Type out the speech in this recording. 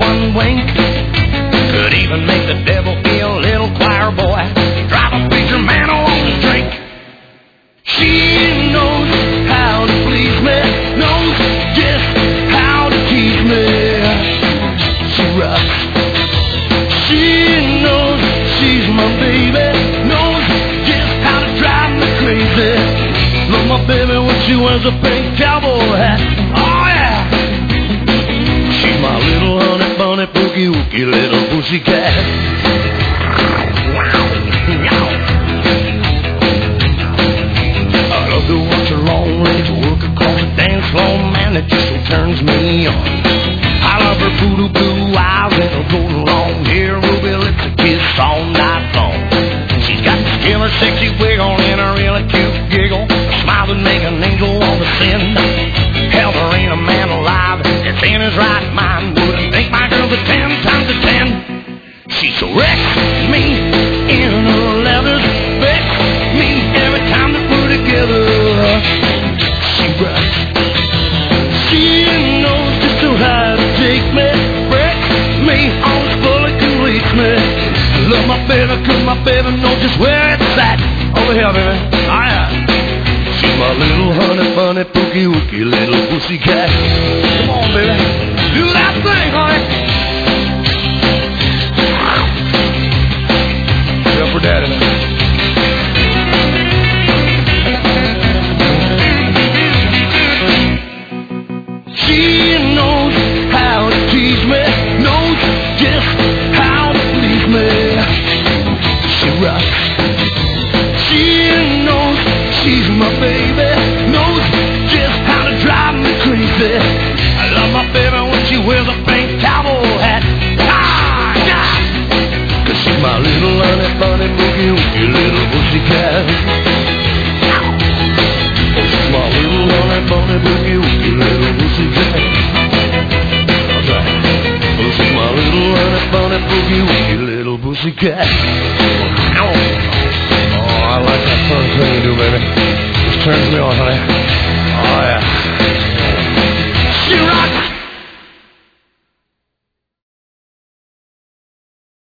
one wink. Could even make the devil be a little choir boy. Drive a preacher man along the drink. She knows how to please me, knows just how to tease me. She rocks. She knows she's my baby, knows just how to drive me crazy. Love my baby when she wears a pink cowboy hat. Oh yeah. She's my little honey bunny boogie woogie little pussycat. I love to watch her long legs work across the dance floor, man, that just so turns me on. I love her voodoo blue eyes and her golden long hair, ruby lips a kiss all night long. She's got the killer sexy wiggle and a really cute giggle, a smile that make an angel want to sin. Hell, there ain't a man alive that's in his right mind wouldn't think my girl's a 10 times a 10. She so wrecks me in her leathers, wrecks me every time that we're together. She rocks. She knows just how to take me, wrecks me on the floor like it leads me. I love my baby 'cause my baby knows just where it's at. Over here, baby. Oh yeah. She's my little honey bunny pookie wookie little pussycat. Come on, baby. Do that thing, honey. Jump for daddy now. She knows how to tease me, knows just how to please me. She rocks. She knows she's my baby, knows just how to drive me crazy. I love my baby when she wears a pink cowboy hat. Ah, yeah. 'Cause she's my little honey bunny boogie woogie little pussycat. She's my little honey bunny boogie woogie little pussycat. That's right. Oh, she's my little honey bunny boogie woogie little pussycat. Oh, I like that first thing you do, baby. Just turns me on, honey. Oh, yeah.